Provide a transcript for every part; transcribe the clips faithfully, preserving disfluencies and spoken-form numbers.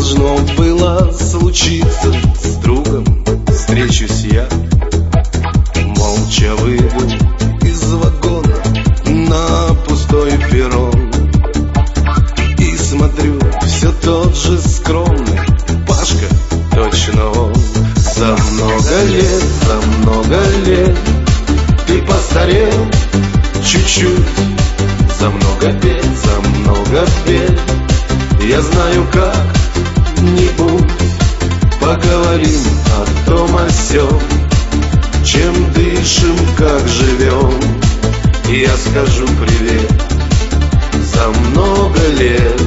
должно было случиться с другом. Встречусь я, молча выйду из вагона на пустой перрон и смотрю, все тот же скромный Пашка, точно он. За много лет, за много лет ты постарел чуть-чуть. За много бед, за много бед я знаю как-нибудь поговорим о том о сём, чем дышим, как живем. И я скажу привет за много лет.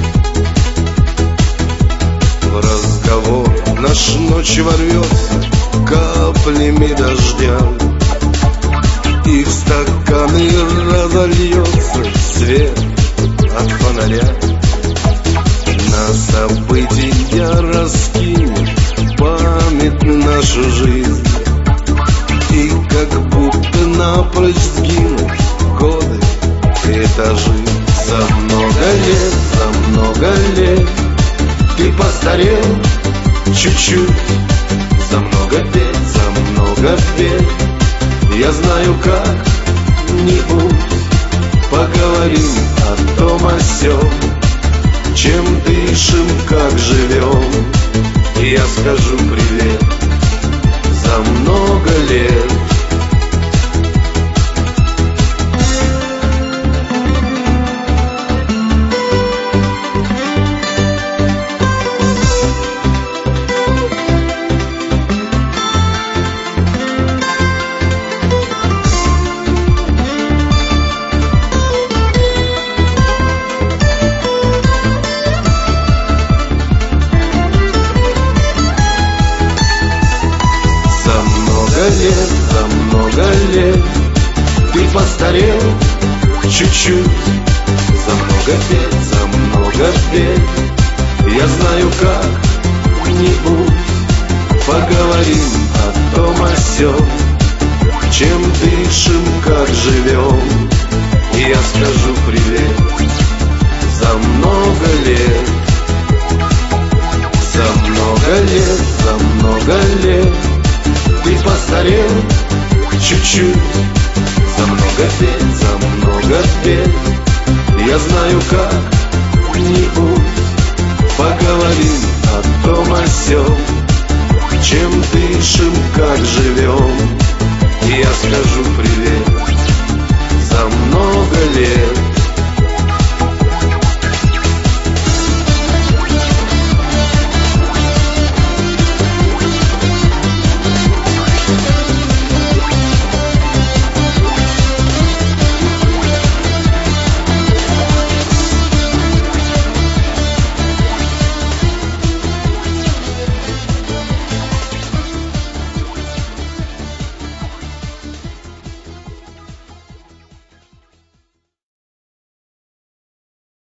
В разговор наш ночью ворвется каплями дождя, и в стаканы разольется свет от фонаря. На события раскинет память нашу жизнь, и как будто напрочь сгинут годы и этажи. За много лет, за много лет ты постарел чуть-чуть. За много бед, за много бед я знаю как-нибудь поговорим о том о сём, чем дышим, как живем. И я скажу привет за много лет. Лет, за много лет ты постарел чуть-чуть. За много бед, за много бед я знаю как-нибудь поговорим о том о сём, чем дышим, как живем. И я скажу привет за много лет. За много лет, за много лет ты постарел чуть-чуть. За много бед, за много бед я знаю как-нибудь поговорим о том о сём, чем дышим, как живем. И я скажу привет за много лет.